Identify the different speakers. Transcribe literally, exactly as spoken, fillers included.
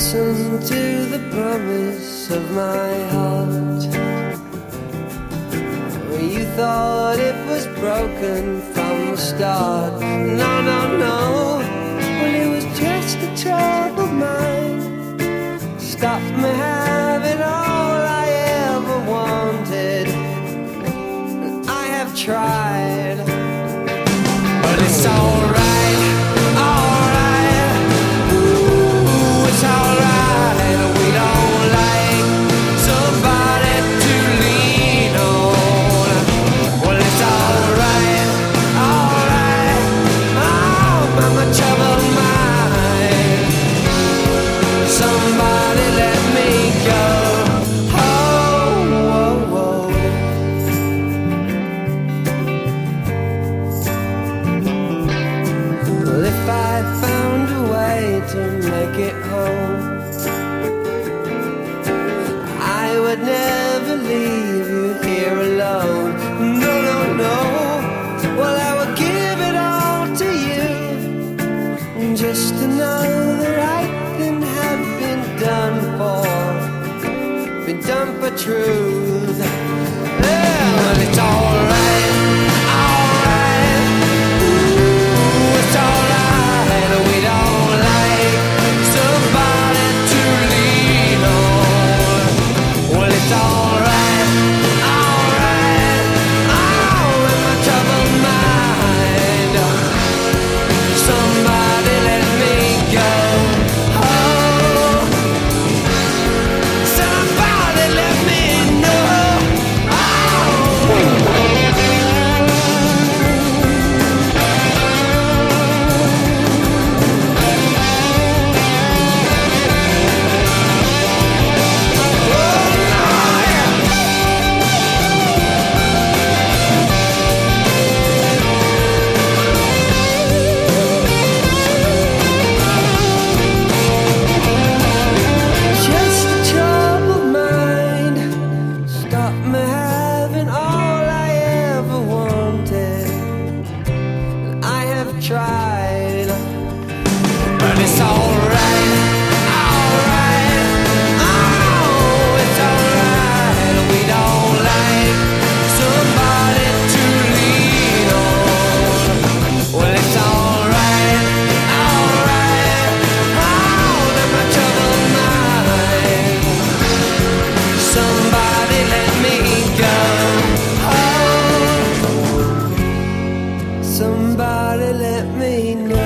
Speaker 1: listen to the promise of my heart. You thought it was broken from the start. No, no, no. Well, it was just a troubled mind. Stop me having all I ever wanted. And I have tried, but it's alright, alright. Ooh, it's alright. We don't like somebody to lean on. Well, it's alright, alright. Oh, I'm a troubled mind. Somebody let me go. Oh, whoa, whoa. Well, if I found a way to make it home, I would never leave you here alone. No, no, no. Well, I would give it all to you, just to know the right thing had been done for, been done for truth. Yeah, well, it's alright, alright. Ooh, it's alright. We don't like somebody to lean on. Well, it's alright, alright. Oh, in my troubled mind, somebody let me go. Oh, somebody let me know. Oh. Just a troubled mind. Stop me having all I ever wanted. And I have tried, but it's alright, alright. Oh, it's alright. We don't like somebody to lean on. Well, it's alright, alright. Oh, in my troubled mind, somebody let me go. Oh, somebody let me know.